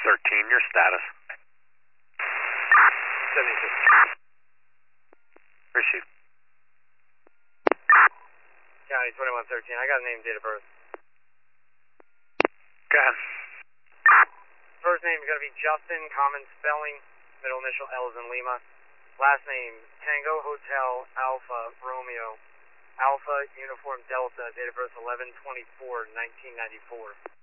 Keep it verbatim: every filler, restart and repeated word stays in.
thirteen, your status. seventy-six. Received. County twenty-one thirteen. I got a name, date of birth. Go ahead. First name is going to be Justin, common spelling. Middle initial L is in Lima. Last name, Tango Hotel Alpha Romeo. Alpha Uniform Delta. Date of birth eleven twenty-four nineteen ninety-four.